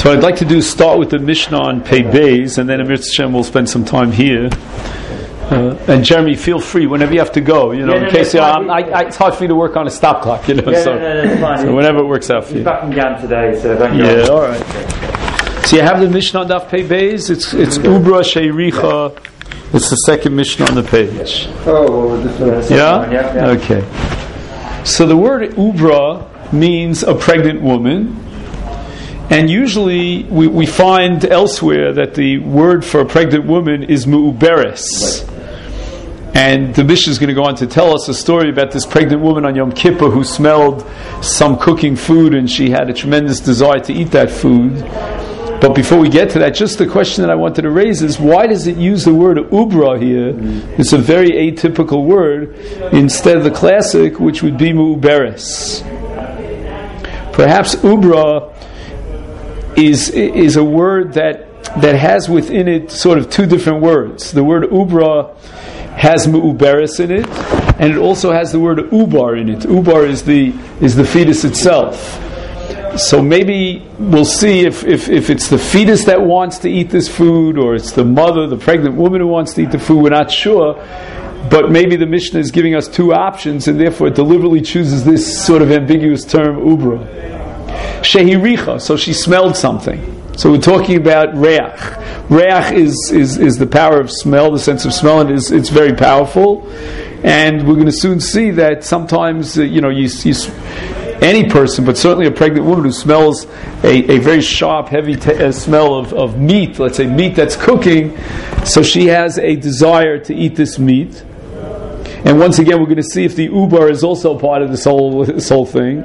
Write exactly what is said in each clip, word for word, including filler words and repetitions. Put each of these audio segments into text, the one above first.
So I'd like to do start with the Mishnah on Pei Beis, and then Amir Tzshem will spend some time here. Uh, and Jeremy, feel free whenever you have to go. You know, yeah, no, in case no, you, I'm, I, I, it's hard for you to work on a stop clock. You know, yeah, so, no, no, no, it's fine. so whenever it works out for you. He's back in Gam today, so don't yeah, go. all right. So you have the Mishnah on Daf Pei Beis. It's it's Ubra Sheiricha. It's the second Mishnah on the page. Oh, well, this one. Yeah? yeah, yeah. Okay. So the word Ubra means a pregnant woman. And usually we, we find elsewhere that the word for a pregnant woman is mu'uberes. And the Mishnah is going to go on to tell us a story about this pregnant woman on Yom Kippur who smelled some cooking food and she had a tremendous desire to eat that food. But before we get to that, just the question that I wanted to raise is, why does it use the word ubra here? It's a very atypical word instead of the classic, which would be mu'uberes. Perhaps ubra is is a word that that has within it sort of two different words. The word ubra has mu'uberes in it, and it also has the word ubar in it. Ubar is the is the fetus itself. So maybe we'll see if, if, if it's the fetus that wants to eat this food, or it's the mother, the pregnant woman who wants to eat the food. We're not sure. But maybe the Mishnah is giving us two options, and therefore it deliberately chooses this sort of ambiguous term, ubra. Shehiricha, so she smelled something. So we're talking about reach. Reach is, is, is the power of smell, the sense of smell, and it's, it's very powerful. And we're going to soon see that sometimes, uh, you know, you, you any person, but certainly a pregnant woman who smells a, a very sharp, heavy t- uh, smell of, of meat, let's say meat that's cooking, so she has a desire to eat this meat. And once again, we're going to see if the ubar is also part of this whole, this whole thing.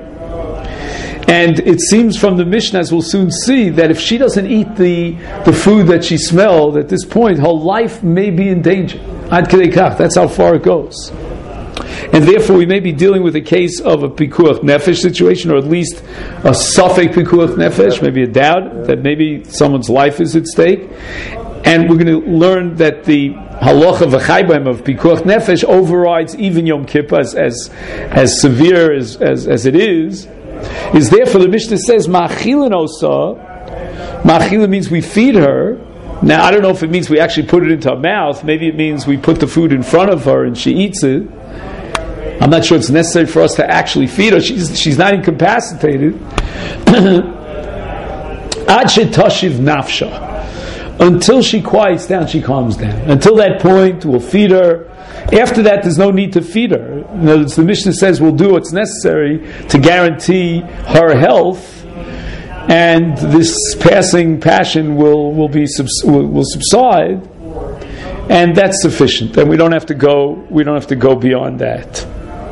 And it seems from the Mishnah, as we'll soon see, that if she doesn't eat the, the food that she smelled, at this point, her life may be in danger. Ad kedei kach, that's how far it goes. And therefore, we may be dealing with a case of a pikuach nefesh situation, or at least a safek pikuach nefesh, maybe a doubt that maybe someone's life is at stake. And we're going to learn that the halacha v'chaybaim of pikuach nefesh overrides even Yom Kippur, as as, as severe as, as as it is. Is therefore the Mishnah says ma'achilin osa. Ma'achilin means we feed her. Now I don't know if it means we actually put it into her mouth. Maybe it means we put the food in front of her and she eats it. I'm not sure it's necessary for us to actually feed her. She's she's not incapacitated. Ad shetashiv nafsha. Until she quiets down, she calms down. Until that point, we'll feed her. After that, there's no need to feed her. In other words, the Mishnah says we'll do what's necessary to guarantee her health, and this passing passion will will be will, will subside, and that's sufficient. And we don't have to go. We don't have to go beyond that.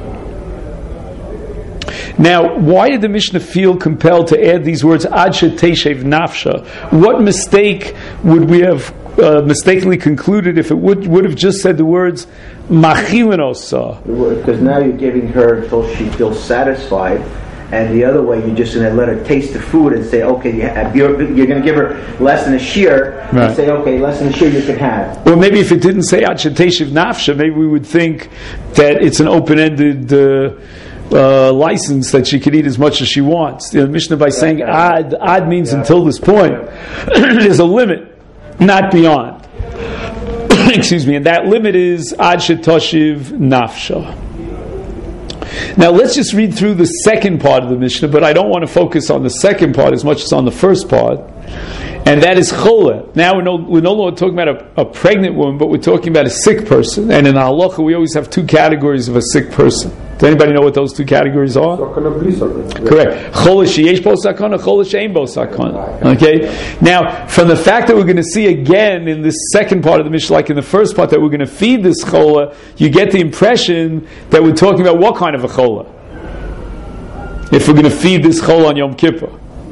Now, why did the Mishnah feel compelled to add these words, ad sheteshev nafsha? What mistake would we have uh, mistakenly concluded if it would would have just said the words, machilin osa? Because now you're giving her until she feels satisfied, and the other way you're just going to let her taste the food and say, okay, you have, you're, you're going to give her less than a shear, right. And say, okay, less than a shear you can have. Or maybe if it didn't say ad sheteshev nafsha, maybe we would think that it's an open-ended Uh, Uh, license that she can eat as much as she wants. The Mishnah, by saying ad, ad means yeah. Until this point. There's a limit, not beyond. Excuse me, and that limit is ad shetoshiv nafsha. Now let's just read through the second part of the Mishnah, but I don't want to focus on the second part as much as on the first part, and that is chola. Now we're no, we're no longer talking about a, a pregnant woman, but we're talking about a sick person. And in halacha, we always have two categories of a sick person. Does anybody know what those two categories are? Correct. Chola sheyesh bo sakana, chola she'ein bo sakana. Okay. Now, from the fact that we're going to see again in this second part of the Mishnah, like in the first part, that we're going to feed this chola, you get the impression that we're talking about what kind of a chola? If we're going to feed this chola on Yom Kippur.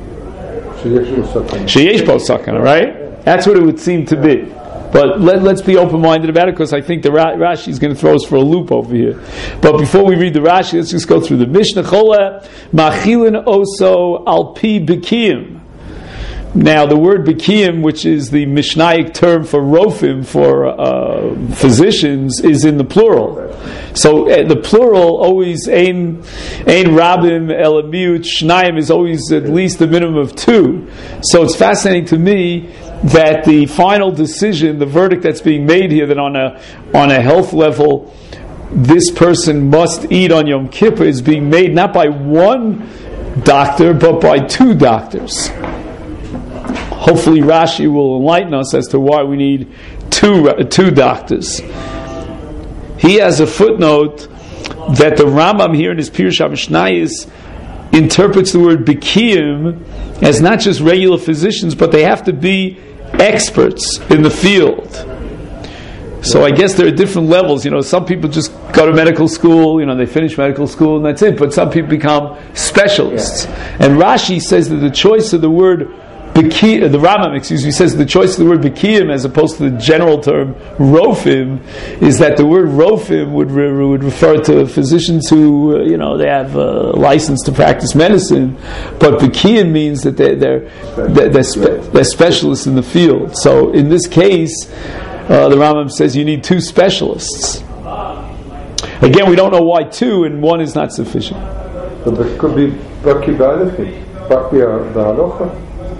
Sheyesh bo sakana, right? That's what it would seem to be. But let, let's be open-minded about it, because I think the Ra- Rashi is going to throw us for a loop over here. But before we read the Rashi, let's just go through the Mishnah. Chola machilin oso al pi bikiyim. Now, the word bikiyim, which is the Mishnaic term for rofim, for uh, physicians, is in the plural. So uh, the plural always ein ein rabim el miut shnayim is always at least a minimum of two. So it's fascinating to me that the final decision, the verdict that's being made here, that on a on a health level, this person must eat on Yom Kippur, is being made not by one doctor but by two doctors. Hopefully Rashi will enlighten us as to why we need two two doctors. He has a footnote that the Rambam here in his Pirush HaMishnayos interprets the word Bikiyim as not just regular physicians, but they have to be experts in the field. So I guess there are different levels. You know, some people just go to medical school, you know, they finish medical school and that's it. But some people become specialists. Yeah. And Rashi says that the choice of the word Biki, the Rambam, excuse me, says the choice of the word Bikiyim as opposed to the general term Rofim is that the word Rofim would re- would refer to physicians who, uh, you know, they have a license to practice medicine, but Bikiyim means that they're they're they're, they're, spe- they're specialists in the field. So in this case, uh, the Rambam says you need two specialists. Again, we don't know why two and one is not sufficient. But it could be Baki Ba'alefim, Baki Ba'alocha.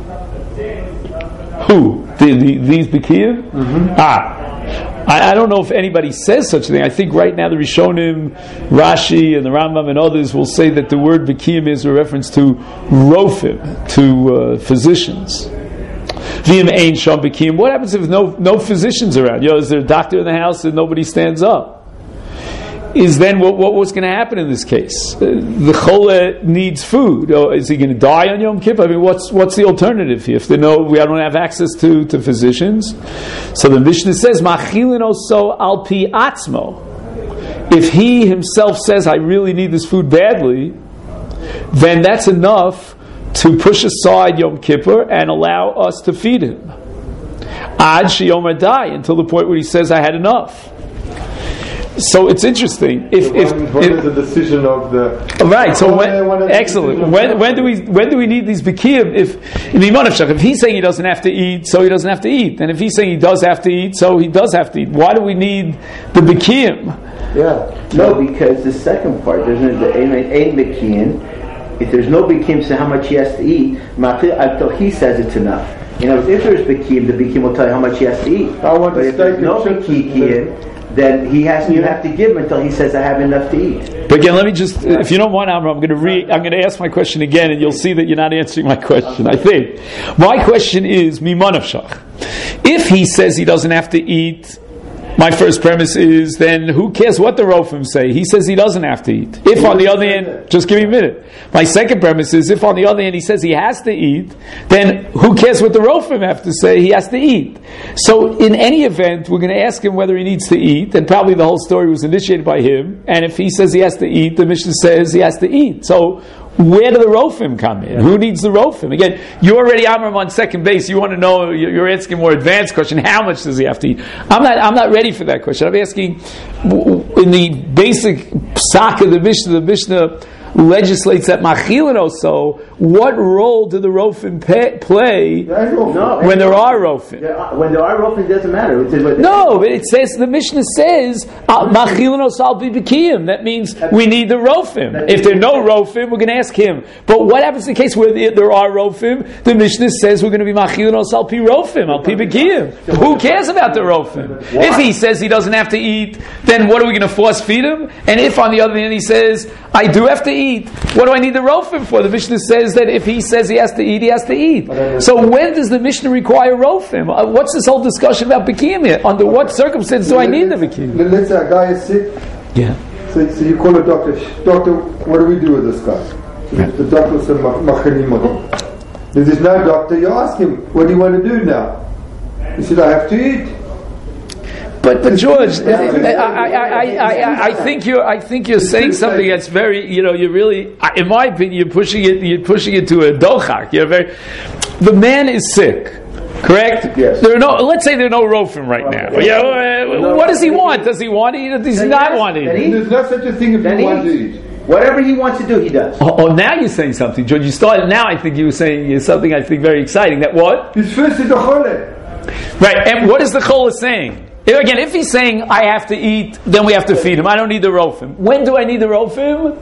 Who? The, the, these Bikiyim? Mm-hmm. Ah. I, I don't know if anybody says such a thing. I think right now the Rishonim, Rashi, and the Rambam and others will say that the word Bikiyim is a reference to Rofim, to uh, physicians. V'im ein sham Bikiyim. What happens if no no physicians around? You know, is there a doctor in the house and nobody stands up? Is then what, what what's going to happen in this case? Uh, the chole needs food. Oh, is he going to die on Yom Kippur? I mean, what's what's the alternative here? If they know we don't have access to, to physicians, so the Mishnah says, "Machilin oso al pi atzmo." If he himself says, "I really need this food badly," then that's enough to push aside Yom Kippur and allow us to feed him. Ad sheyomer die, until the point where he says, "I had enough." So it's interesting. If, so if, when, when if is the decision of the right? So when, when excellent. When when do we when do we need these bikiyim? If in the Imanavshach, if he's saying he doesn't have to eat, so he doesn't have to eat, and if he's saying he does have to eat, so he does have to eat. Why do we need the bikiyim? Yeah, no, because the second part doesn't the ein bikiyim. If there's no bikiyim, so how much he has to eat? Until he says it's enough. You know, if there's bikiyim, the bikiyim will tell you how much he has to eat. I want but to if there's no bikiyim, then he has you have to give him until he says I have enough to eat. But again, let me just, if you don't mind, Amram, I'm going to re, I'm going to ask my question again, and you'll see that you're not answering my question. I think my question is mimanavshach. If he says he doesn't have to eat, my first premise is then who cares what the Rofim say? He says he doesn't have to eat. If on the other hand, just give me a minute. My second premise is if on the other hand he says he has to eat, then who cares what the Rofim have to say? He has to eat. So in any event, we're going to ask him whether he needs to eat, and probably the whole story was initiated by him. And if he says he has to eat, the Mishnah says he has to eat. So where do the Rofim come in? Yeah. Who needs the Rofim? Again, you already Amram on second base. You want to know, you're asking a more advanced question. How much does he have to eat? I'm not I'm not ready for that question. I'm asking, in the basic psak of the Mishnah, the Mishnah legislates that machilin also, what role do the Rofim pay, play no, when there are Rofim? When there are Rofim, it doesn't matter. It's, it's, no, but it says, the Mishnah says, machilin also al bi bikiyim. That means we need the Rofim. If there are no Rofim, we're going to ask him. But what happens in the case where there are Rofim? The Mishnah says we're going to be machilin also al pi Rofim, al pi bikiyim. Who cares about the Rofim? If he says he doesn't have to eat, then what are we going to force feed him? And if on the other hand he says, I do have to eat, what do I need the Rofim for? The Mishnah says that if he says he has to eat, he has to eat. So when does the Mishnah require Rofim? Uh, what's this whole discussion about Bikiyim here? Under what circumstances do I need the Bikiyim? Let's say a guy is sick. Yeah. So, so you call a doctor. Doctor, what do we do with this guy? So yeah. The doctor says, Machinim. If there's no doctor, you ask him, what do you want to do now? He said, I have to eat. But, but George, I, I, I, I, I think you're, I think you're saying something that's very, you know, you're really, in my opinion, you're pushing it, you're pushing it to a dochak. You're very, the man is sick, correct? Yes. There are no, let's say there are no Rofim right now. Okay. Yeah, uh, what does he want? Does he want to eat or does he not want to eat? There's no such a thing if you want to eat. Whatever he wants to do, he does. Oh, oh, now you're saying something, George. You started, now I think you were saying something I think very exciting. That what? He's first in the chole. Right, and what is the chole saying? Again, if he's saying I have to eat, then we have to feed him. I don't need the rofim. When do I need the rofim?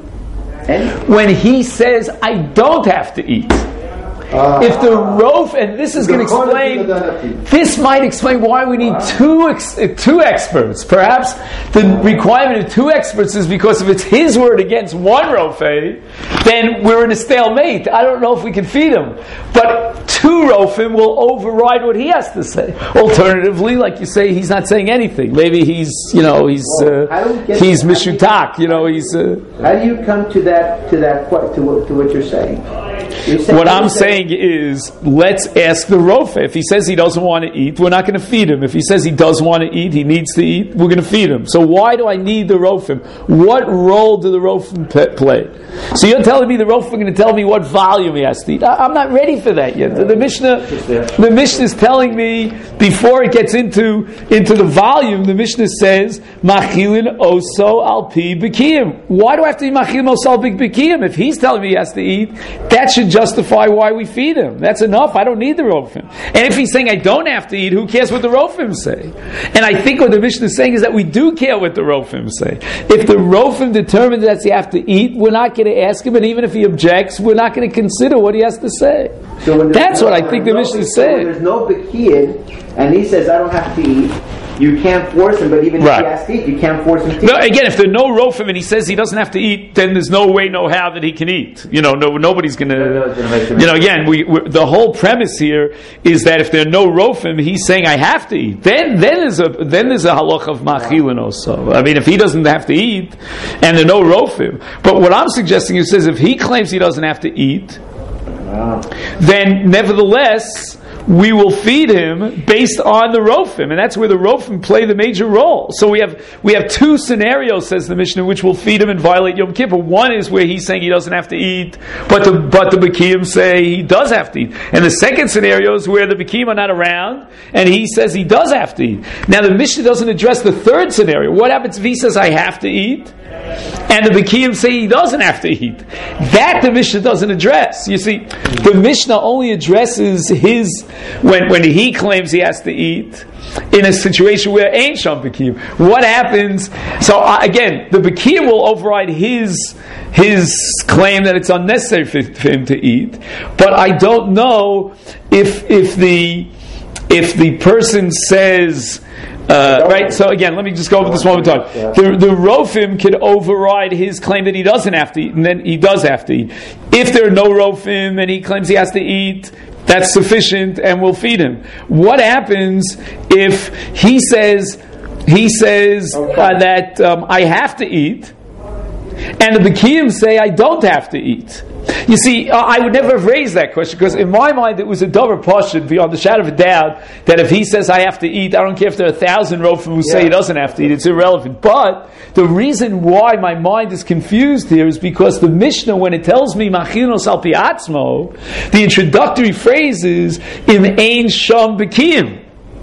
When he says I don't have to eat. Uh, if the rof, and this is going to explain, this might explain why we need two ex, two experts. Perhaps the requirement of two experts is because if it's his word against one rofe, then we're in a stalemate. I don't know if we can feed him. But two rofim will override what he has to say. Alternatively, like you say, he's not saying anything. Maybe he's, you know, he's uh, he's mishutak. You know, he's. Uh, How do you come to that to that to what, to what you're saying? You're saying what I'm saying is, let's ask the rofe. If he says he doesn't want to eat, we're not going to feed him. If he says he does want to eat, he needs to eat, we're going to feed him. So why do I need the rofim? What role do the rofim pe- play? So you're telling me the rofim are going to tell me what volume he has to eat. I, I'm not ready for that yet. The, the Mishnah, the Mishnah is telling me before it gets into into the volume. The Mishnah says machilin oso al pi b'kiyim. Why do I have to eat machilin oso al pi b'kiyim? If he's telling me he has to eat, that should justify why we feed him. That's enough. I don't need the rofim. And if he's saying I don't have to eat, who cares what the rofim say? And I think what the Mishnah is saying is that we do care what the rofim say. If the rofim determines that you have to eat, we're not going to ask him, and even if he objects, we're not going to consider what he has to say. So that's no, what I think the no Mishnah is saying. When there's no b'kiyid, and he says I don't have to eat, you can't force him, but even right. if he has to eat, you can't force him to no, eat. Again, if there are no rofim and he says he doesn't have to eat, then there's no way, no how that he can eat. You know, no, nobody's going to... You know, again, we, the whole premise here is that if there are no rofim, he's saying I have to eat. Then then there's a then there's a halach of machilin also. I mean, if he doesn't have to eat, and there are no rofim. But what I'm suggesting is, says if he claims he doesn't have to eat, wow. then nevertheless... we will feed him based on the rofim, and that's where the rofim play the major role. So we have we have two scenarios, says the Mishnah, which will feed him and violate Yom Kippur. One is where he's saying he doesn't have to eat, but the but the B'kiyim say he does have to eat. And the second scenario is where the B'kiyim are not around, and he says he does have to eat. Now the Mishnah doesn't address the third scenario. What happens if he says I have to eat, and the B'kiyim say he doesn't have to eat? That the Mishnah doesn't address. You see, the Mishnah only addresses his when when he claims he has to eat in a situation where ain't sham B'kiyim. What happens? So uh, again, the B'kiyim will override his his claim that it's unnecessary for, for him to eat. But I don't know if if the if the person says. Uh, right, so again, let me just go over this one more time. The, the Rofim could override his claim that he doesn't have to eat, and then he does have to eat. If there are no Rofim and he claims he has to eat, that's sufficient, and we'll feed him. What happens if he says he says uh, that um, I have to eat, and the B'kiyim say I don't have to eat? You see, uh, I would never have raised that question, because in my mind it was a dover pashut beyond the shadow of a doubt that if he says I have to eat, I don't care if there are a thousand rofim who yeah. say he doesn't have to eat, it's irrelevant. But the reason why my mind is confused here is because the Mishnah, when it tells me machinos al pi atzmo, the introductory phrase is im ein sham b'kiyim.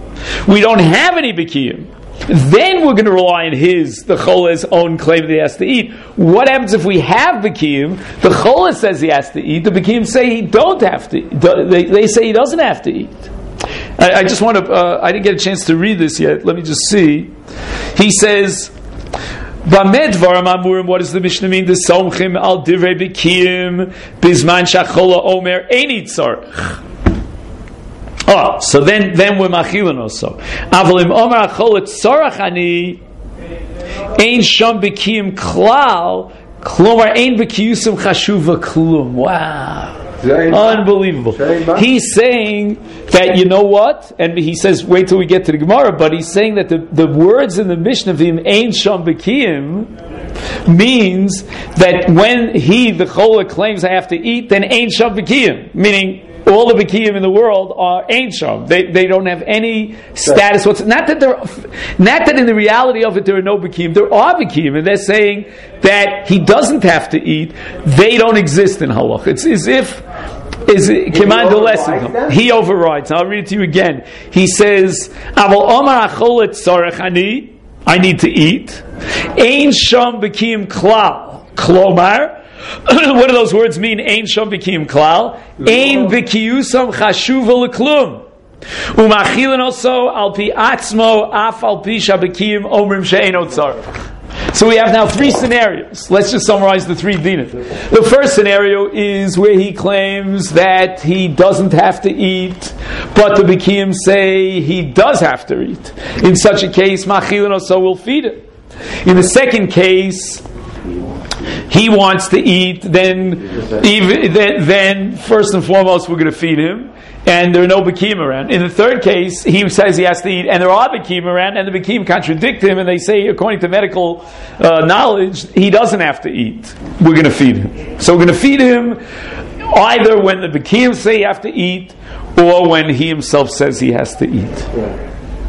We don't have any b'kiyim. Then we're going to rely on his, the Chole's own claim that he has to eat. What happens if we have B'kiyim? The Chole says he has to eat. The B'kiyim say he don't have to. They, they say he doesn't have to eat. I, I just want to. Uh, I didn't get a chance to read this yet. Let me just see. He says, "B'med dvarim amurim." What does the Mishnah mean? The somchim al divrei B'kiyim bizman shachola omer einit tzarich. Oh, so then, then we're machilin also. Avalim omar acholet tzarach ani ein sham b'kiyim klal klomar ein b'kiyusim chashuva klum. Wow. Unbelievable. He's saying that, you know what? And he says, wait till we get to the Gemara, but he's saying that the, the words in the Mishnah of him ein sham b'kiyim means that when he, the Chola, claims I have to eat, then ein sham b'kiyim, meaning all the B'kiyim in the world are ain't sham. They they don't have any status. What's not that there, not that in the reality of it there are no B'kiyim. There are B'kiyim, and they're saying that he doesn't have to eat. They don't exist in halach. It's as if is command the lesson. He overrides. I'll read it to you again. He says, "Aval omar acholet tzarech ani." I need to eat. Ein sham B'kiyim klal. Klomar. What do those words mean? Ein sham b'kiyim klal. Ein b'kiyusam chashuva l'klum. Umachilin also al pi atzmo af al pi shabekim omrim she'eno tzarech. So we have now three scenarios. Let's just summarize the three dinim. The first scenario is where he claims that he doesn't have to eat, but the Bekim say he does have to eat. In such a case, Machilin also will feed him. In the second case, he wants to eat, then, even, then, then first and foremost we're going to feed him, and there are no Bekim around. In the third case, he says he has to eat, and there are Bekim around, and the Bekim contradict him, and they say, according to medical uh, knowledge, he doesn't have to eat. We're going to feed him. So we're going to feed him either when the Bekim say he have to eat, or when he himself says he has to eat. Yeah.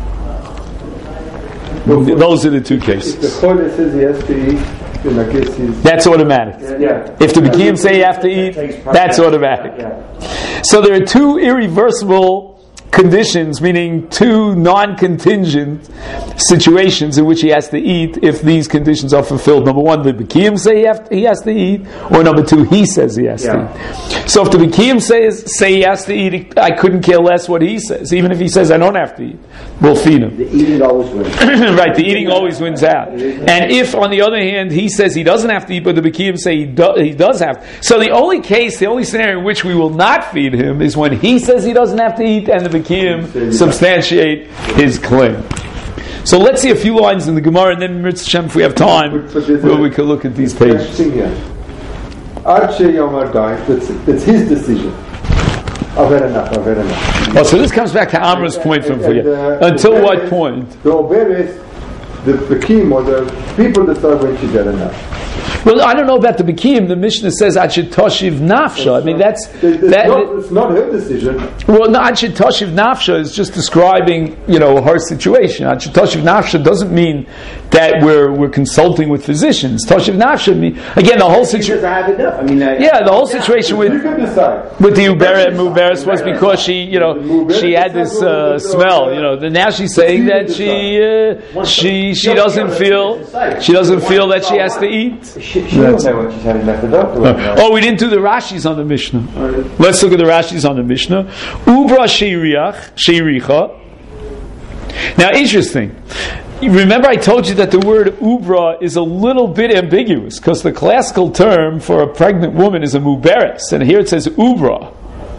Those are the two cases. If the Chodesh says he has to eat, then I guess he's... That's automatic. Yeah. If the Bekim say you have to eat, that's automatic. So there are two irreversible conditions, meaning two non-contingent situations in which he has to eat if these conditions are fulfilled. Number one, the Bekim say he, have to, he has to eat, or number two, he says he has yeah. to eat. So if the Bekim says say he has to eat, I couldn't care less what he says. Even if he says I don't have to eat, we'll feed him. The eating always wins. Right, the eating always wins out. And if, on the other hand, he says he doesn't have to eat, but the Bekim say he, do, he does have to. So the only case, the only scenario in which we will not feed him is when he says he doesn't have to eat and the Bekim substantiate his claim. So let's see a few lines in the Gemara, and then Mitzvah Shem, if we have time, where we can look at these pages. That's, that's his decision. I've had enough, I've had enough. Oh, so this comes back to Amra's point from for you. Uh, Until the what point? The Oberes, the Bekim, or the people decide when she get enough. Well, I don't know about the Bekim. The Mishnah says Achid Toshiv Nafsha. I mean, that's it's that. Not, it's not her decision. Well, no, Achid Toshiv Nafsha is just describing, you know, her situation. Achid Toshiv Nafsha doesn't mean that we're we're consulting with physicians. Toshiv Nafsha mean again the whole situation. I have enough. I mean, I, yeah, the whole situation with with the Uberet Muberes was because she, you know, she had this uh, smell. You know, now she's saying that she uh, she she doesn't feel she doesn't feel that she has to eat. She, she don't know what she's having left. The doctor won't know. Oh, we didn't do the Rashis on the Mishnah. Right. Let's look at the Rashis on the Mishnah. Ubra sheiriach, sheiricha. Now, interesting. Remember I told you that the word ubra is a little bit ambiguous because the classical term for a pregnant woman is a muberes, and here it says ubra.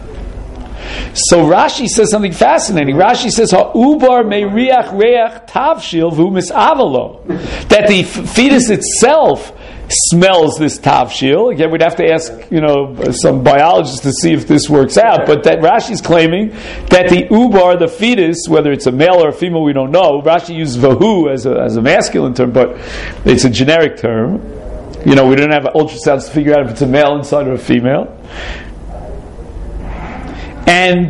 So Rashi says something fascinating. Rashi says, "Ha'ubar meiriach reach tavshil v'hu misavalo," that the f- fetus itself smells this tavshil. Again, we'd have to ask, you know, some biologists to see if this works out. But that Rashi's claiming that the ubar, the fetus, whether it's a male or a female, we don't know. Rashi uses vahu as a as a masculine term, but it's a generic term. You know, we don't have ultrasounds to figure out if it's a male inside or a female. And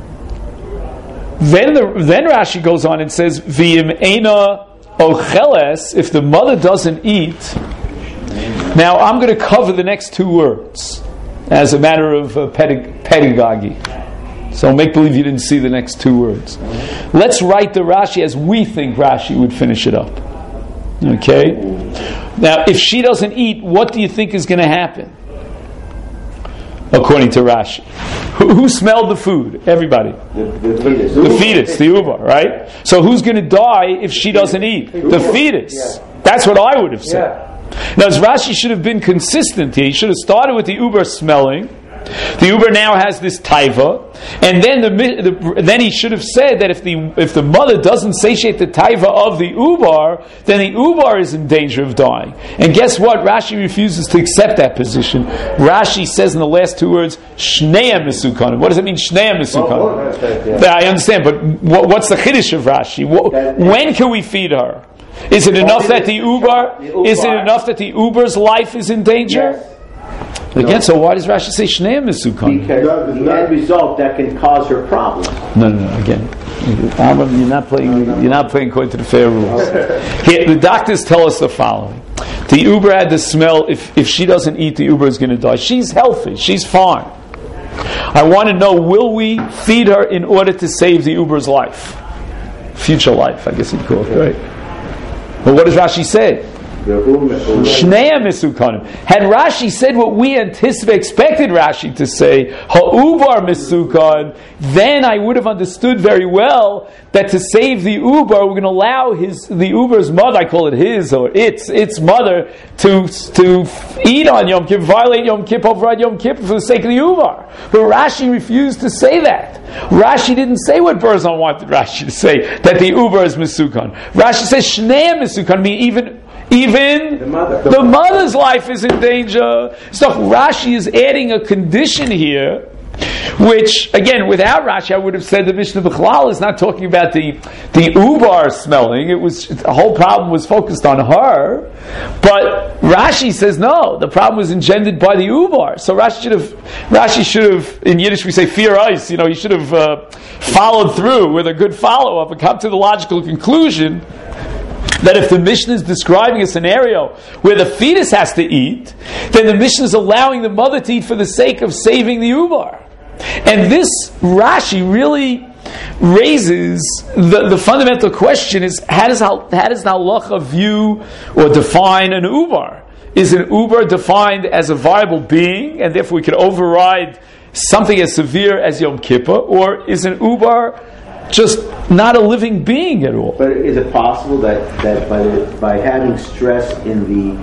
then the, then Rashi goes on and says, "V'im eina ocheles," if the mother doesn't eat. Now I'm going to cover the next two words as a matter of uh, pedag- pedagogy. So make believe you didn't see the next two words. Let's write the Rashi as we think Rashi would finish it up. Okay? Now, if she doesn't eat, what do you think is going to happen? According to Rashi. Who, who smelled the food? Everybody. The, the fetus. The fetus, the uber, right? So who's going to die if she doesn't eat? The fetus. That's what I would have said. Now, as Rashi should have been consistent here. He should have started with the uber smelling. The uber now has this taiva, and then the, the then he should have said that if the if the mother doesn't satiate the taiva of the ubar, then the ubar is in danger of dying. And guess what? Rashi refuses to accept that position. Rashi says in the last two words, "Shneim misukanim." What does it mean, "Shneim misukanim"? I understand, but what, what's the chiddush of Rashi? What, when can we feed her? Is it enough that the uber? Is it enough that the uber's life is in danger? Again, no. So why does Rashi say Shneim Mesukon? Because the end result that can cause her problems. No, no, no. Again, you're not playing. You're not playing according to the fair rules. Here, the doctors tell us the following: the Uber had the smell. If if she doesn't eat, the Uber is going to die. She's healthy. She's fine. I want to know: will we feed her in order to save the Uber's life, future life? I guess you'd call it, right? But what does Rashi say? Shnei misukanim. Had Rashi said what we anticipated, expected Rashi to say, ha'ubar misukan, then I would have understood very well that to save the ubar, we're going to allow his the ubar's mother, I call it his or its its mother, to to eat on Yom Kippur, violate Yom Kippur, override Yom Kippur for the sake of the ubar. But Rashi refused to say that. Rashi didn't say what Berzon wanted Rashi to say, that the ubar is misukan. Rashi says shnei misukan, mean even Even the, mother. the mother's life is in danger. So Rashi is adding a condition here, which, again, without Rashi, I would have said the Mishnah B'chlal is not talking about the the ubar smelling. It was the whole problem was focused on her, but Rashi says no. The problem was engendered by the ubar. So Rashi should have Rashi should have, in Yiddish we say fear ice. You know, he should have uh, followed through with a good follow up and come to the logical conclusion that if the Mishnah is describing a scenario where the fetus has to eat, then the Mishnah is allowing the mother to eat for the sake of saving the ubar. And this Rashi really raises the, the fundamental question is, how does, how does the halacha view or define an ubar? Is an ubar defined as a viable being, and therefore we can override something as severe as Yom Kippur, or is an ubar just not a living being at all? But is it possible that, that by the, by having stress in the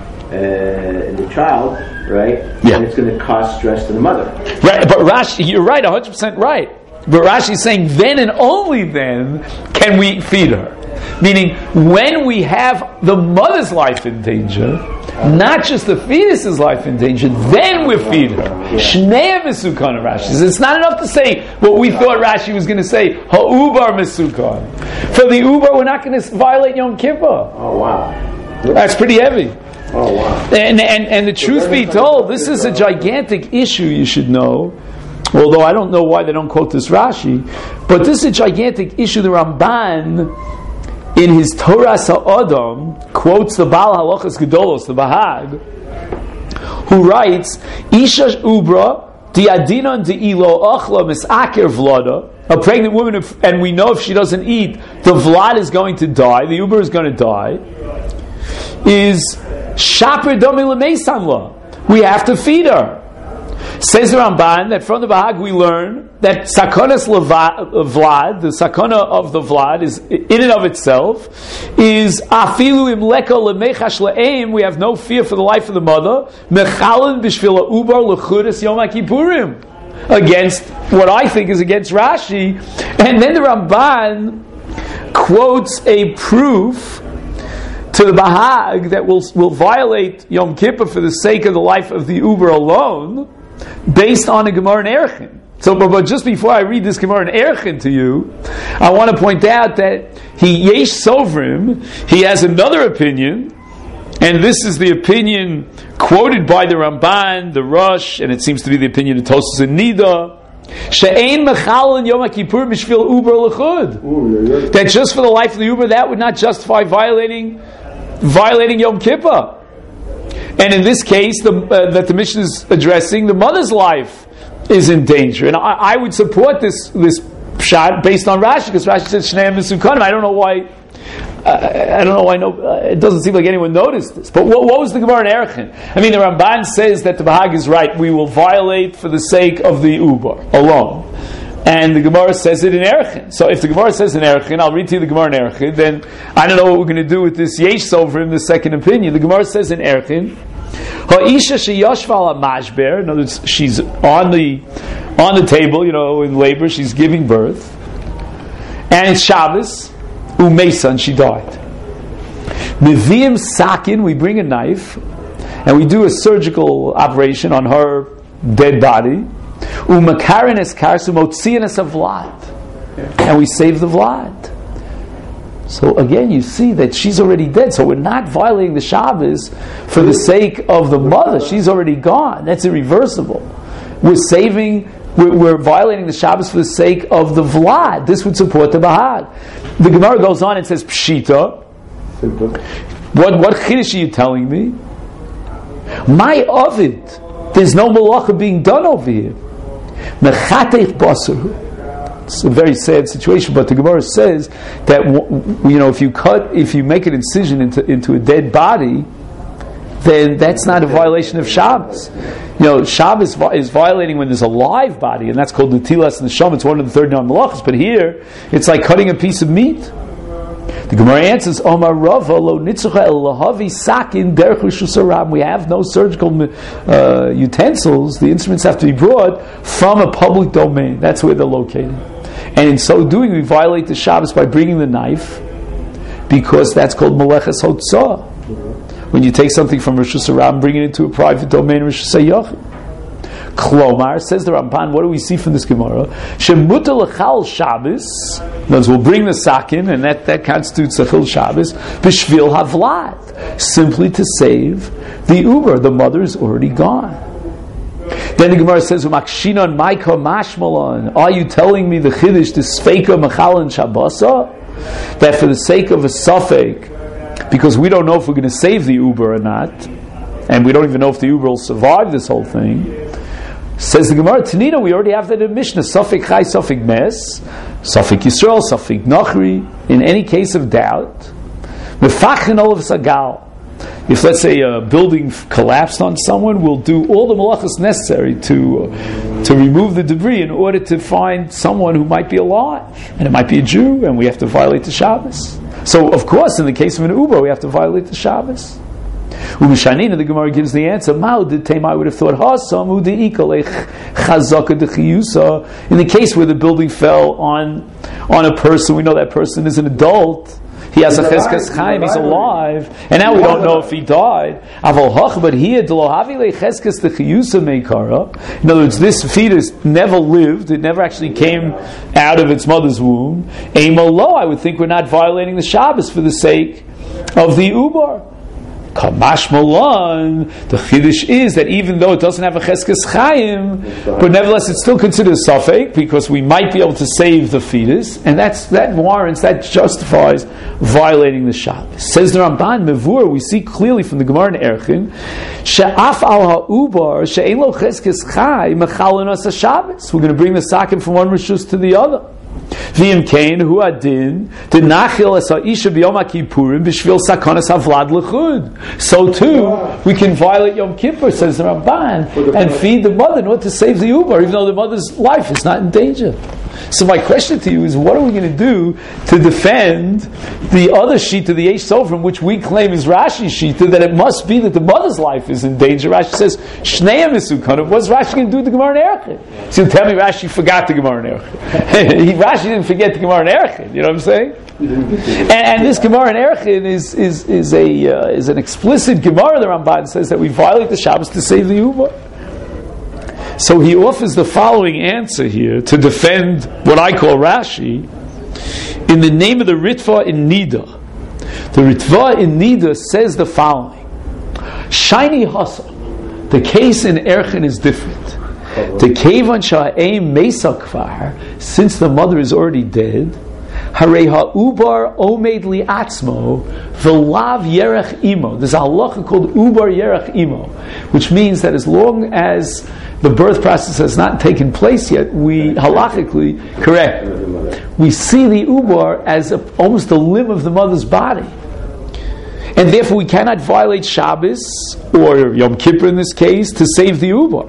uh, in the child, right? Yeah. And it's going to cause stress to the mother. Right, but Rashi, you're right, one hundred percent right. But Rashi is saying then and only then can we feed her. Meaning, when we have the mother's life in danger, not just the fetus's life in danger, then we feed her. Shnei misukan, Rashi says. It's not enough to say what we thought Rashi was going to say, ha'ubar misukan. For the ubar, we're not going to violate Yom Kippur. Oh, wow. That's pretty heavy. Oh, wow. And, and, and the truth be told, this is a gigantic issue, you should know. Although I don't know why they don't quote this Rashi, but this is a gigantic issue. The Ramban, in his Torah Sa'adam, quotes the Baal Halachas Gedolos, the Bahag, who writes, Isha Ubra, Diadinon De'ilo Achla Misaker Vlada, a pregnant woman, if, and we know if she doesn't eat, the Vlad is going to die, the Uber is going to die, is Shaper Domi L'Meisanla. We have to feed her. Says the Ramban that from the Bahag we learn that sakonas vlad, the sakona of the vlad, is in and of itself is afilu im leko lemechash le'eim. We have no fear for the life of the mother. Mechalin b'shvila ubar lechudas yom kippurim, against what I think is against Rashi. And then the Ramban quotes a proof to the Bahag that will will violate Yom Kippur for the sake of the life of the uber alone, based on a Gemara in Erchin. So, but, but just before I read this Gemara in Erchin to you, I want to point out that he Yesh Sovrim, he has another opinion, and this is the opinion quoted by the Ramban, the Rosh, and it seems to be the opinion of Tosfos and Nida, She'ein mechalin Yom Kippur b'shvil uber l'chud. That just for the life of the uber, that would not justify violating violating Yom Kippur. And in this case, the, uh, that the Mishnah is addressing, the mother's life is in danger. And I, I would support this this shot based on Rashi, because Rashi says Shnei Misukanim. I don't know why. Uh, I don't know why. No, uh, it doesn't seem like anyone noticed this. But what, what was the Gemara in Erchin? I mean, the Ramban says that the Bahag is right. We will violate for the sake of the ubar alone. And the Gemara says it in Erchin. So if the Gemara says in Erchin, I'll read to you the Gemara in Erchin, then I don't know what we're going to do with this Yesh Sovrim, the second opinion. The Gemara says in Erchin, Ha'isha sheyashva ala mashber, in other words, she's on the on the table, you know, in labor, she's giving birth, and it's Shabbos, umeisa, and she died. Meviim sakin, we bring a knife, and we do a surgical operation on her dead body. Umakarin eskarsu motzian es vlad, and we save the vlad. So again, you see that she's already dead. So we're not violating the Shabbos for the sake of the mother. She's already gone. That's irreversible. We're saving. We're, we're violating the Shabbos for the sake of the vlad. This would support the Bahag. The Gemara goes on and says Pshita. What what chiddush are you telling me? My ovid. There's no malacha being done over here. Mechatech basaru. It's a very sad situation, but the Gemara says that, you know, if you cut, if you make an incision into into a dead body, then that's not a violation of Shabbos. You know, Shabbos is violating when there's a live body, and that's called Netilas Neshama. It's one of the thirty-nine malachos. But here, it's like cutting a piece of meat. The Gemara answers, Omar Rava lo nitzucha el lahavi sakin derech reshus harab. We have no surgical uh, utensils. The instruments have to be brought from a public domain. That's where they're located. And in so doing, we violate the Shabbos by bringing the knife, because that's called meleches hotzah. When you take something from Reshus Harab and bring it into a private domain, Reshus Hayachid. Klomar, says the Ramban, what do we see from this Gemara? Shemuta l'chal Shabbos. In other words, we'll bring the sakin, and that, that constitutes a chil Shabbos. B'shvil havlad, simply to save the uber. The mother is already gone. Then the Gemara says, "Umakshinon maika mashmalon." Are you telling me the chiddush, the sfeika machalan shabbasa, that for the sake of a suffix, because we don't know if we're going to save the uber or not, and we don't even know if the uber will survive this whole thing? Says the Gemara, Tanina, we already have that in Mishnah, Safik Chai, Safik Mes, Safik Yisrael, Safik Nachri, in any case of doubt. Mefachin Olav Sagal. If, let's say, a building collapsed on someone, we'll do all the malachas necessary to uh, to remove the debris in order to find someone who might be alive. And it might be a Jew, and we have to violate the Shabbos. So, of course, in the case of an Uber, we have to violate the Shabbos. Umishanina, the Gemara gives the answer. Mao did Tema, I would have thought, Hasamu de ikalech chazaka de chiyusa. In the case where the building fell on on a person, we know that person is an adult. He has he's a cheskas chaim, he's alive, and now we don't know if he died. Aval hach, but here delohavi le cheskas de chiyusa meikara. In other words, this fetus never lived; it never actually came out of its mother's womb. Eimolo, I would think we're not violating the Shabbos for the sake of the ubar. Kamash Malan, the chiddush is that even though it doesn't have a cheskes chayim, but nevertheless it's still considered a suffix, because we might be able to save the fetus, and that's that warrants, that justifies violating the Shabbos. Says the Ramban Mevur, we see clearly from the Gemara in Erchin, she'af al ha'ubar she'ein lo cheskes chay mechalon as a Shabbos. We're going to bring the sakim from one rishus to the other. V'im kain hu adin the nachil es ha'isha b'yom ha'kippurim b'shvil sakonas havlad l'chud. So too we can violate Yom Kippur, says the Ramban, and feed the mother in order to save the uber, even though the mother's life is not in danger. So my question to you is, what are we going to do to defend the other shita, the Eish Sofrim, which we claim is Rashi's shita, that it must be that the mother's life is in danger? Rashi says, Shneim Isukanav. What's Rashi going to do with the Gemara in Erechim? So you tell me Rashi forgot the Gemara in Erechim. Rashi didn't forget the Gemara in Erechim. You know what I'm saying? And, and this Gemara in Erechim is is is a uh, is an explicit Gemara. The Ramban says that we violate the Shabbos to save the Uber. So he offers the following answer here to defend what I call Rashi in the name of the Ritva in Nida. The Ritva in Nida says the following: Shiny Hasa. The case in Erchin is different. The Kevan Sha'aim Mesa Kvar, since the mother is already dead, Harei ha'ubar omed li'atzmo v'lav yerech imo. There's a halacha called ubar yerech imo, which means that as long as the birth process has not taken place yet, we halachically, correct, we see the ubar as a, almost a limb of the mother's body. And therefore we cannot violate Shabbos, or Yom Kippur in this case, to save the ubar.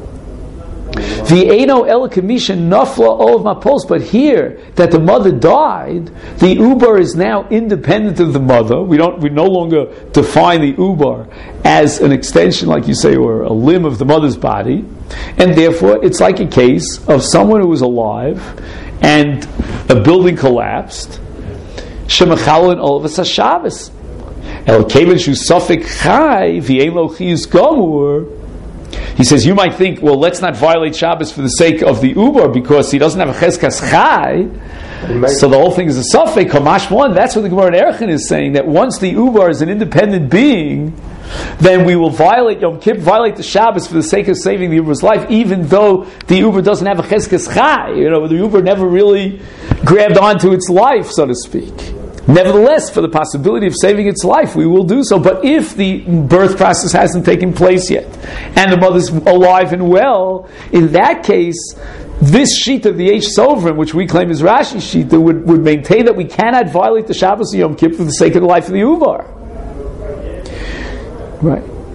V'eino el kamisha nafla ol mapos. But here, that the mother died, the ubar is now independent of the mother. We don't. We no longer define the ubar as an extension, like you say, or a limb of the mother's body, and therefore it's like a case of someone who was alive and a building collapsed. Shemachalin ol v'sashavas el keven shu safik chai v'eino chiyus gamur. He says, you might think, well, let's not violate Shabbos for the sake of the uber, because he doesn't have a cheskas chai. So the whole thing is a suffix, kamash one. That's what the Gemara in Erchin is saying, that once the uber is an independent being, then we will violate Yom Kippur, violate the Shabbos for the sake of saving the uber's life, even though the uber doesn't have a cheskas chai. You know, the uber never really grabbed onto its life, so to speak. Nevertheless, for the possibility of saving its life, we will do so. But if the birth process hasn't taken place yet, and the mother's alive and well, in that case, this sheet of the Eish Sovrim, which we claim is Rashi's sheet, would, would maintain that we cannot violate the Shabbos of Yom Kippur for the sake of the life of the Ubar. Right.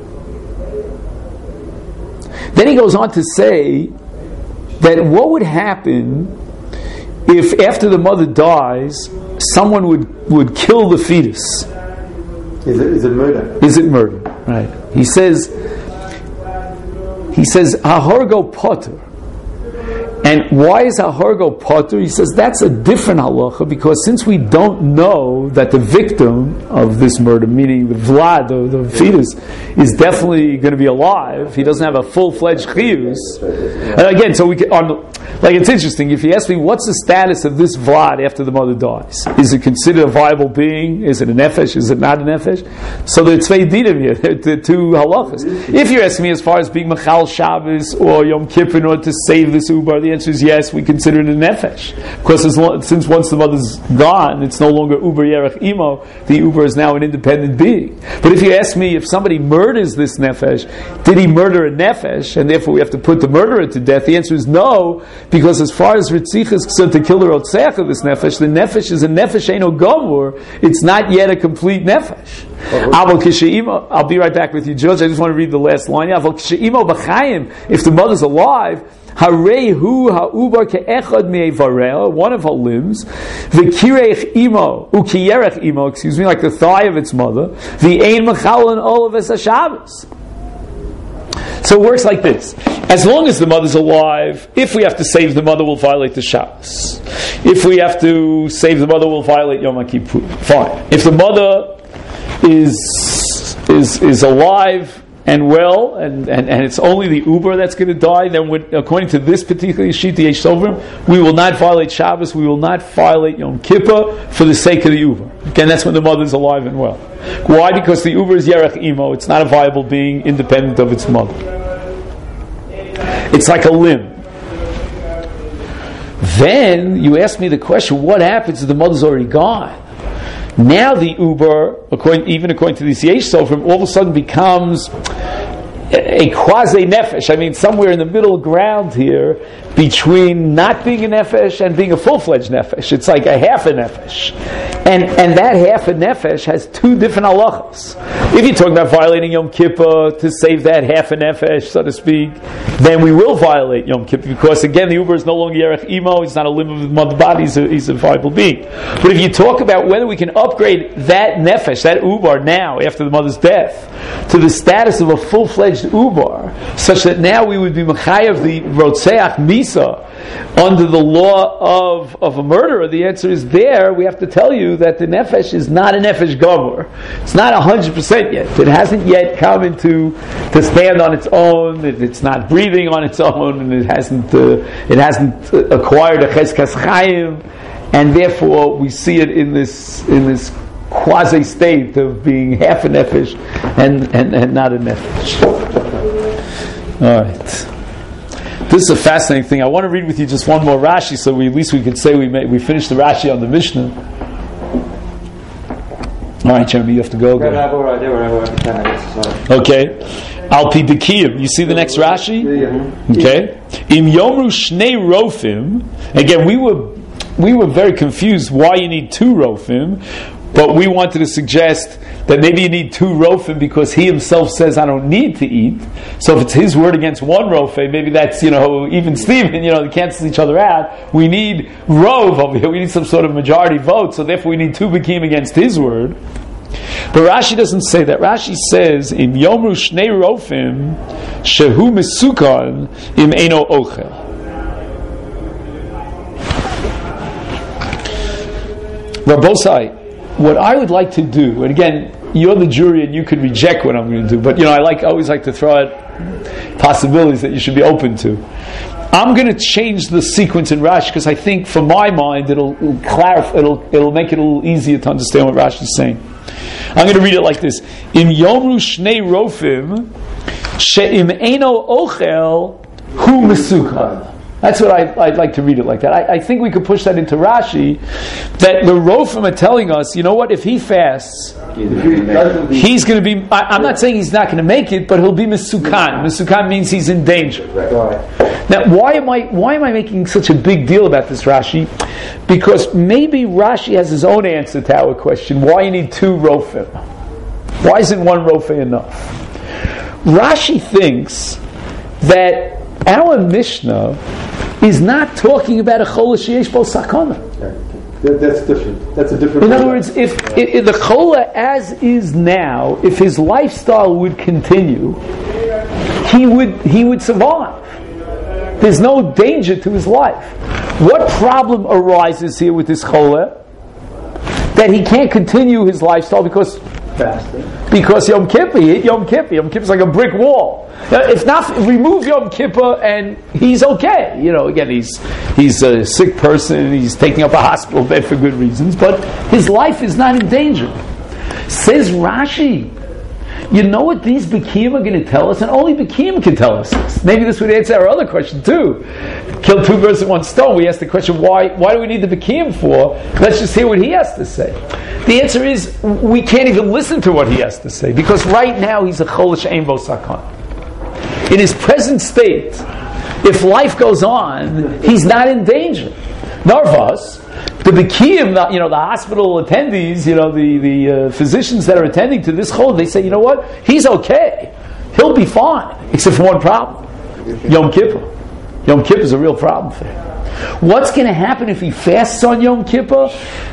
Then he goes on to say that what would happen if after the mother dies, someone would, would kill the fetus? Is it, is it murder? Is it murder? Right. He says, he says, Ahorgo Potter. And why is Ahorgo Potter? He says that's a different halacha, because since we don't know that the victim of this murder, meaning the Vlad, the, the fetus, is definitely going to be alive, he doesn't have a full-fledged chiyus. And again, so we can, on, like it's interesting, if you ask me what's the status of this Vlad after the mother dies, is it considered a viable being? Is it a nefesh? Is it not a nefesh? So there's tvei dinim here, the two halachas. If you're asking me as far as being Machal Shabbos or Yom Kippur in order to save this ubar, the answer is yes, we consider it a nefesh. Because as long, since once the mother's gone, it's no longer uber yerech imo, the uber is now an independent being. But if you ask me if somebody murders this nefesh, did he murder a nefesh, and therefore we have to put the murderer to death? The answer is no, because as far as Ritzich is concerned, to kill the Rotzeach of this nefesh, the nefesh is a nefesh eino gomur, it's not yet a complete nefesh. I'll be right back with you, George. I just want to read the last line. If the mother's alive, Harehu ha'ubar ke'echad me'evareh, one of her limbs, v'kireich imo, u'kiyerech imo, excuse me, like the thigh of its mother, v'ein mechal and all of es ha-Shabbos. So it works like this. As long as the mother's alive, if we have to save the mother, we'll violate the Shabbos. If we have to save the mother, we'll violate Yom Kippur. Fine. If the mother is is is alive and well, and, and, and it's only the uber that's going to die, then when, according to this particular Yeshit Yesh Sovrim, we will not violate Shabbos, we will not violate Yom Kippur for the sake of the uber. Again, that's when the mother's alive and well. Why? Because the uber is Yerech Imo, it's not a viable being independent of its mother. It's like a limb. Then you ask me the question, what happens if the mother's already gone? Now the uber, according, even according to the Yesh Sofrim, all of a sudden becomes a quasi nefesh. I mean, somewhere in the middle ground here between not being a nefesh and being a full-fledged nefesh. It's like a half a nefesh, and and that half a nefesh has two different halachas. If you're talking about violating Yom Kippur to save that half a nefesh, so to speak, then we will violate Yom Kippur, because again the uber is no longer Yerech Imo, it's not a limb of the mother body, he's a, he's a viable being. But if you talk about whether we can upgrade that nefesh, that uber now after the mother's death, to the status of a full-fledged uber, such that now we would be mechayev the rotzeach misa under the law of, of a murderer, the answer is there. We have to tell you that the nefesh is not a nefesh gomor. It's not one hundred percent yet. It hasn't yet come into to stand on its own. It, it's not breathing on its own, and it hasn't uh, it hasn't uh, acquired a cheskas chayim, and therefore we see it in this in this quasi state of being half a nefesh and, and, and not a nefesh. All right. This is a fascinating thing. I want to read with you just one more Rashi, so we, at least we could say we made, we finished the Rashi on the Mishnah. All right, Jeremy, you have to go. go. Okay. Al pi dekiyim. You see the next Rashi? Okay. Im yomru shnei rofim. Again, we were we were very confused why you need two rofim. But we wanted to suggest that maybe you need two rofim because he himself says, I don't need to eat. So if it's his word against one rofim, maybe that's, you know, even Stephen, you know, they cancel each other out. We need rov over here. We need some sort of majority vote. So therefore we need two bekim against his word. But Rashi doesn't say that. Rashi says, Im yomru shnei rofim shehu mesukan im eino ochel. Rabbosai, what I would like to do, and again, you're the jury and you can reject what I'm going to do, but you know, I like I always like to throw out possibilities that you should be open to. I'm going to change the sequence in Rashi because I think, for my mind, it'll, it'll clarify, it'll it'll make it a little easier to understand what Rashi is saying. I'm going to read it like this: Im yomru shnei rofim she'im eino ochel hu mesukan. That's what I, I'd like to read it like that. I, I think we could push that into Rashi, that the Rofim are telling us, you know what, if he fasts, he's going to be, I, I'm not saying he's not going to make it, but he'll be Mesukan. Mesukan means he's in danger. Now, why am I why am I making such a big deal about this, Rashi? Because maybe Rashi has his own answer to our question, why you need two Rofim? Why isn't one Rofim enough? Rashi thinks that our Mishnah is not talking about a chola sheyesh bo sakana. That, that's different. That's a different. In other words, if, if, if the chola as is now, if his lifestyle would continue, he would he would survive. There's no danger to his life. What problem arises here with this chola? That he can't continue his lifestyle because fasting. Because Yom Kippur, he hit Yom Kippur. Yom Kippur's like a brick wall. Now, if not, remove Yom Kippur and he's okay. You know, again, he's he's a sick person. He's taking up a hospital bed for good reasons, but his life is not in danger. Says Rashi, you know what these B'kiyim are going to tell us, and only B'kiyim can tell us this. Maybe this would answer our other question too. Kill two birds with one stone. We asked the question, why why do we need the B'kiyim for? Let's just hear what he has to say. The answer is, we can't even listen to what he has to say, because right now he's a chol she'ein bo sakana. In his present state, if life goes on, he's not in danger. Narvas, the B'kiyim, you know, the hospital attendees, you know, the, the uh, physicians that are attending to this chol, they say, you know what? He's okay. He'll be fine, except for one problem. Yom Kippur. Yom Kippur is a real problem for him. What's going to happen if he fasts on Yom Kippur?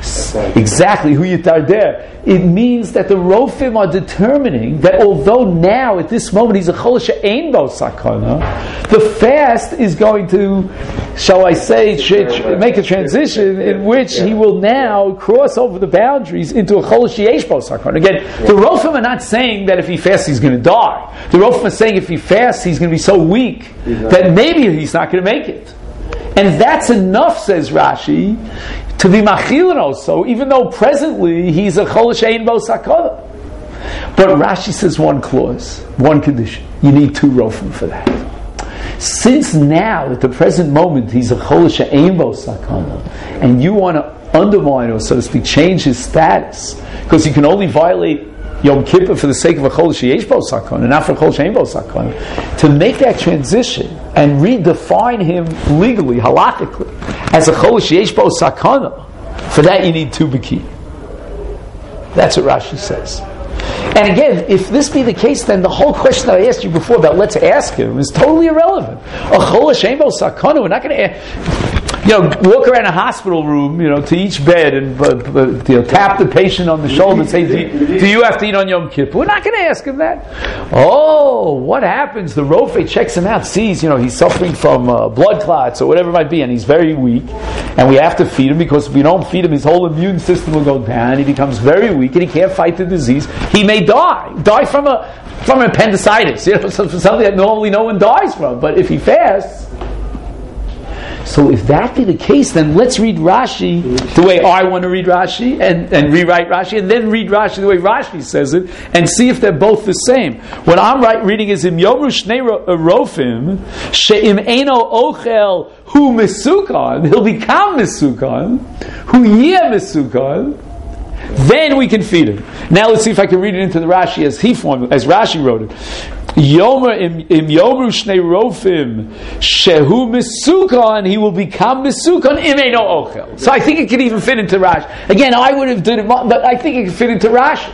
Exactly, hu yitarder. It means that the Rofim are determining that although now, at this moment, he's a chol she'ein bo sakana, the fast is going to, shall I say, make a transition in which he will now cross over the boundaries into a chol she'yesh bo sakana. Again, the Rofim are not saying that if he fasts he's going to die. The Rofim are saying if he fasts he's going to be so weak that maybe he's not going to make it. And that's enough, says Rashi, to be machilin also, even though presently he's a chol she'ein bo sakana. But Rashi says one clause, one condition. You need two rofim for that. Since now, at the present moment, he's a chol she'ein bo sakana, and you want to undermine, or so to speak, change his status, because you can only violate Yom Kippur for the sake of a chol sheyesh bo sakana, and not for chol she'ein bo sakana. To make that transition and redefine him legally, halachically, as a chol sheyesh bo sakana, for that you need two b'kiyim. That's what Rashi says. And again, if this be the case, then the whole question that I asked you before about let's ask him is totally irrelevant. A chol she'ein bo sakana, we're not going to ask. You know, walk around a hospital room, you know, to each bed and uh, uh, you know, tap the patient on the shoulder and say, do you, do you have to eat on Yom Kippur? We're not going to ask him that. Oh, what happens? The Rofe checks him out, sees, you know, he's suffering from uh, blood clots or whatever it might be, and he's very weak, and we have to feed him, because if we don't feed him, his whole immune system will go down, he becomes very weak, and he can't fight the disease. He may die. Die from a from an appendicitis, you know, something that normally no one dies from. But if he fasts, so if that be the case, then let's read Rashi the way I want to read Rashi, and, and rewrite Rashi, and then read Rashi the way Rashi says it, and see if they're both the same. What I'm right, reading is Im Yomru Shnei Rofim She'im Eino Ochel Hu Mesukan, he'll become Mesukan, Hu Yeh Mesukan, then we can feed him. Now let's see if I can read it into the Rashi as he formed, as Rashi wrote it. Yomer im, im Yomru Shnei Rofim Shehu Mesukan, he will become Mesukan im Eino Ochel. So I think it could even fit into Rashi. Again, I would have done it, but I think it could fit into Rashi.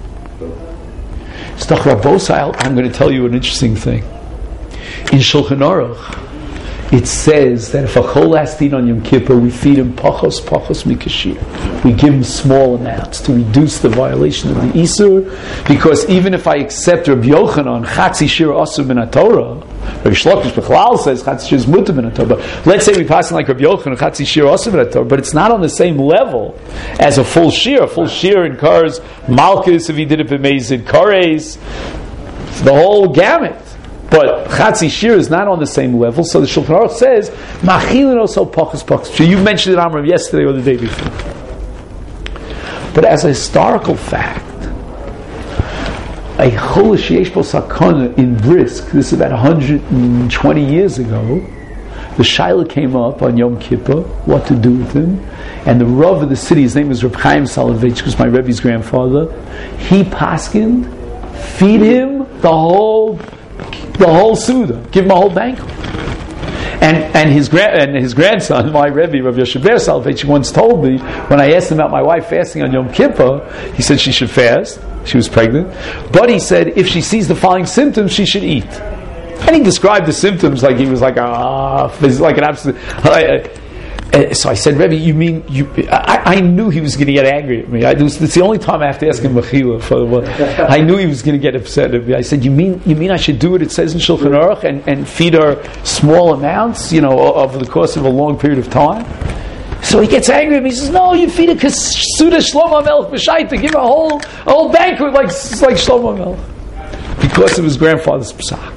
Stach Rabosai, I'm going to tell you an interesting thing. In Shulchan Aruch, it says that if a chol has to eat on Yom Kippur, we feed him pachos pachos mikashir. We give him small amounts to reduce the violation of the Isur, because even if I accept Rabbi Yochanan, chatzi shir asur min haTorah, Rabbi Shlokish Bechlal says chatzi shir is mutar min haTorah, but let's say we pass like Rabbi Yochanan, chatzi shir asur min haTorah, but it's not on the same level as a full shir. A full shir incurs malchus if he did it b'meizid, kares, the whole gamut. But Chatzi Shir is not on the same level, so the Shulchan Aruch says, Machilin also pachas pachas. So you mentioned it, Amram, yesterday or the day before. But as a historical fact, a chol sheyesh bo sakana in Brisk, this is about one hundred twenty years ago, the Shaila came up on Yom Kippur, what to do with him, and the Rav of the city, his name is Reb Chaim Soloveitch, who's my Rebbe's grandfather, he paskined, feed him the whole the whole Suda, give him a whole banquet. And and his gra- and his grandson, my Rebbe, Rav Yoshever Soloveitch, once told me, when I asked him about my wife fasting on Yom Kippur, he said she should fast, she was pregnant, but he said if she sees the following symptoms, she should eat. And he described the symptoms like he was like ah, like an absolute. Uh, uh, so I said, Rebbe, you mean you? I, I knew he was going to get angry at me. I, it's the only time I have to ask him mechila. For well, I knew he was going to get upset at me. I said, you mean you mean I should do what it says in Shulchan Aruch and, and feed her small amounts, you know, over the course of a long period of time? So he gets angry at me. He says, "No, you feed a Suda Shlomo Melech b'shaita. Give a whole a whole banquet like like Shlomo Melech because of his grandfather's psak."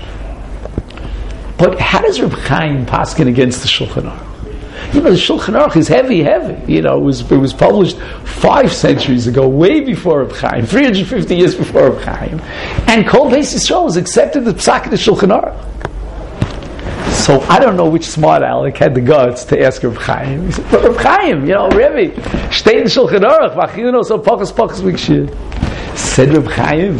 But how does Reb Chaim paskin against the Shulchan Aruch? You know, the Shulchan Aruch is heavy, heavy. You know, it was it was published five centuries ago, way before Reb Chaim, three hundred fifty years before Reb Chaim, and Kol Beis Yisrael has accepted the psak of the Shulchan Aruch. So I don't know which smart aleck had the guts to ask Reb Chaim. He said, but Reb Chaim, you know, Rebbe, stay in Shulchan Aruch, v'achilino so pokus pokus mikshir. Said Reb Chaim,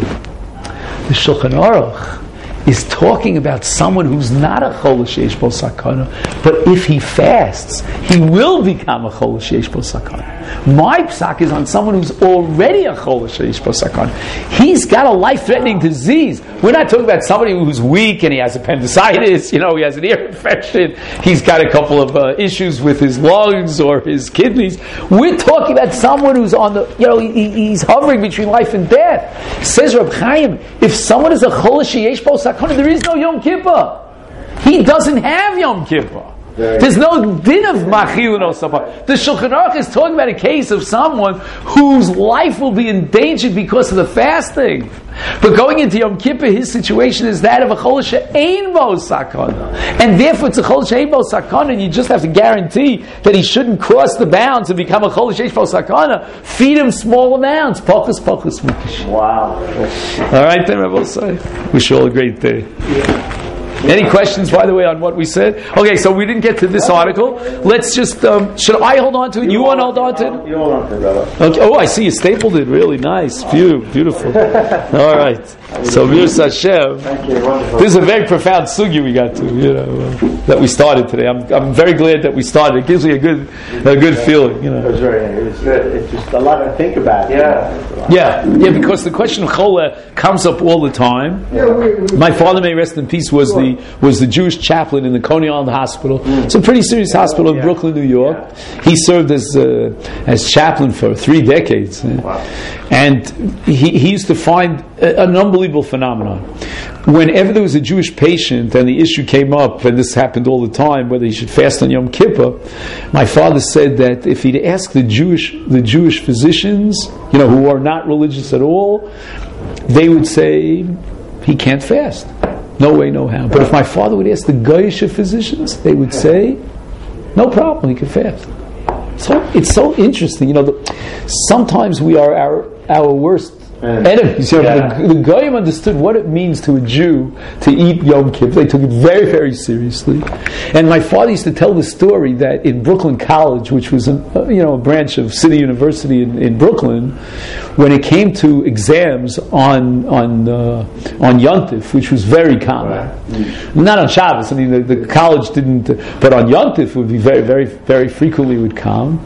the Shulchan Aruch is talking about someone who's not a chol sheish bo sakana, but if he fasts, he will become a chol sheish bo sakana. My psak is on someone who's already a chol sheish bo sakana. He's got a life-threatening disease. We're not talking about somebody who's weak and he has appendicitis, you know, he has an ear infection, he's got a couple of uh, issues with his lungs or his kidneys. We're talking about someone who's on the, you know, he, he's hovering between life and death. Says Reb Chaim, if someone is a chol sheish bo sakana, there is no Yom Kippur. He doesn't have Yom Kippur. There's no din of machil and osapa. The Shulchan Aruch is talking about a case of someone whose life will be endangered because of the fasting. But going into Yom Kippur, his situation is that of a chol she'ein bo sakana, and therefore it's a chol she'ein bo sakana, and you just have to guarantee that he shouldn't cross the bounds and become a chol she'ein bo sakana. Feed him small amounts. Pokus pokus mikish. Wow. All right, then, Rabbi say. Wish you all a great day. Yeah. Any questions, by the way, on what we said? Okay, so we didn't get to this article. Let's just, um, should I hold on to it? You, you want to hold on to it? You hold on to it, brother. Okay. Oh, I see you stapled it. Really nice. View. Beautiful. All right. So, Mir Hashem. Thank you. Wonderful. This is a very profound sugi we got to, you know, uh, that we started today. I'm I'm very glad that we started. It gives me a good a good feeling, you know. It was very, it was good. It's just a lot to think about. Yeah. Yeah. Yeah, because the question of chola comes up all the time. My father, may rest in peace, was the was the Jewish chaplain in the Coney Island Hospital. Mm. It's a pretty serious hospital in yeah. Brooklyn, New York. Yeah. He served as uh, as chaplain for three decades, wow. and he, he used to find a, an unbelievable phenomenon. Whenever there was a Jewish patient and the issue came up, and this happened all the time, whether he should fast on Yom Kippur, my father said that if he'd ask the Jewish the Jewish physicians, you know, who are not religious at all, they would say he can't fast. No way, no how. But if my father would ask the Goyish physicians, they would say, no problem, he can fast. So it's so interesting, you know. The, sometimes we are our our worst enemies. You know, yeah. The, the Goyim understood what it means to a Jew to eat Yom Kippur. They took it very, very seriously. And my father used to tell the story that in Brooklyn College, which was a, you know a branch of City University in, in Brooklyn, when it came to exams on on uh, on Yontif, which was very common, right. Not on Shabbos. I mean, the, the college didn't, but on Yontif would be very, very, very frequently would come.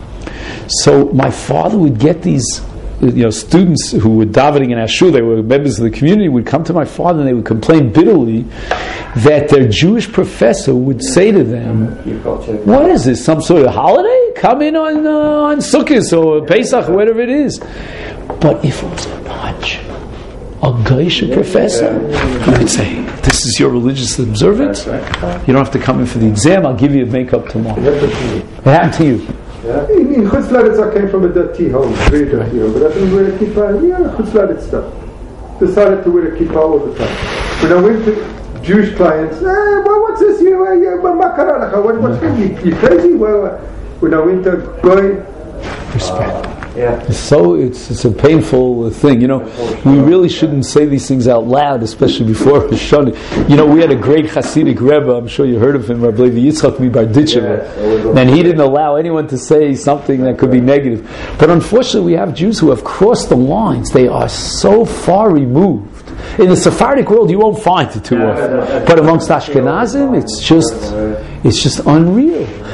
So my father would get these. You know, students who were davening in Ashur, they were members of the community, would come to my father and they would complain bitterly that their Jewish professor would say to them, "What is this? Some sort of holiday? Come in on uh, on Sukkot or Pesach, or whatever it is." But if it was a punch, a Geisha professor, he would say, "This is your religious observance. You don't have to come in for the exam. I'll give you a makeup tomorrow." What happened to you? Yeah. In, in Chutz La'aretz, I came from a dirty home, very dirty home, but I didn't wear a kippah. Yeah, Chutz La'aretz stuff. Decided to wear a kippah all the time. When I went to Jewish clients, eh, well, what's this? You, uh, you, what, what's yeah. you, you crazy? Well, when I went to Goy, respect. Yeah. It's so it's it's a painful thing, you know. We really shouldn't say these things out loud, especially before Hashanah. You know, we had a great Hasidic Rebbe. I'm sure you heard of him, Rabbi Yitzchak Mibarditchever, and he didn't allow anyone to say something that could be negative. But unfortunately, we have Jews who have crossed the lines. They are so far removed. In the Sephardic world, you won't find it too often, but amongst Ashkenazim, it's just it's just unreal.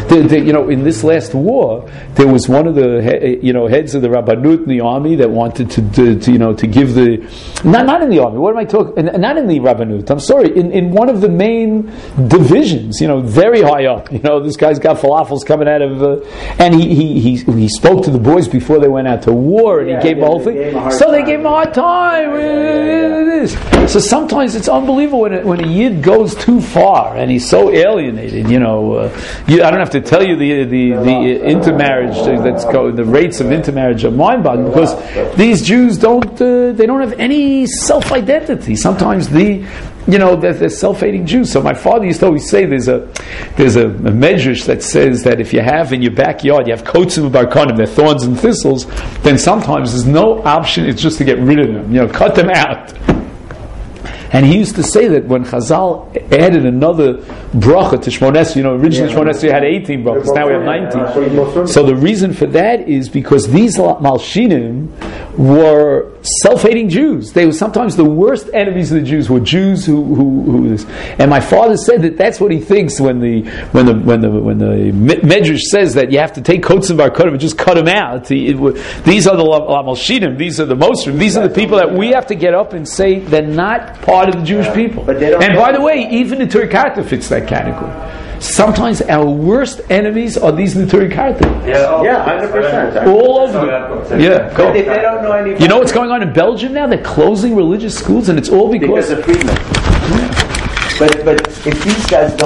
The, the, you know, in this last war, there was one of the he, you know heads of the Rabbanut in the army that wanted to, to, to you know to give the not not in the army. What am I talking? Not in the Rabbanut. I'm sorry. In in one of the main divisions, you know, very high up. You know, this guy's got falafels coming out of, uh, and he, he he he spoke to the boys before they went out to war, and yeah, he gave yeah, the whole thing. So time. they gave him a hard time. Yeah, yeah, yeah. It is. So sometimes it's unbelievable when a, when a yid goes too far and he's so alienated. You know, uh, you, I don't have to tell you the the, the intermarriage that's go, the rates of intermarriage are mind-boggling because these Jews don't uh, they don't have any self-identity. Sometimes the you know they're, they're self-hating Jews. So my father used to always say there's a there's a, a medrash that says that if you have in your backyard you have kotzim barkanim, they're thorns and thistles, then sometimes there's no option. It's just to get rid of them. You know, cut them out. And he used to say that when Chazal added another bracha to Shmoneh Esrei, you know, originally yeah, Shmoneh Esrei had eighteen brachas, now we have nineteen. So the reason for that is because these Malshinim were self-hating Jews. They were sometimes the worst enemies of the Jews were Jews who who, who this. And my father said that that's what he thinks when the when the when the when the Medrash says that you have to take Kotzim Barkanim and just cut them out. He, it, these are the Malshinim. These are the Mosrim. These are the people that we have to get up and say they're not part of the Jewish yeah, people. But they don't and by the way, even the Turkata fits that category. Sometimes our worst enemies are these Neturei Karta. Yeah, yeah, one hundred percent. All over them. Yeah, go. But if they don't know any... You know what's going on in Belgium now? They're closing religious schools, and it's all because... Because of freedom. Yeah. But, but if these guys don't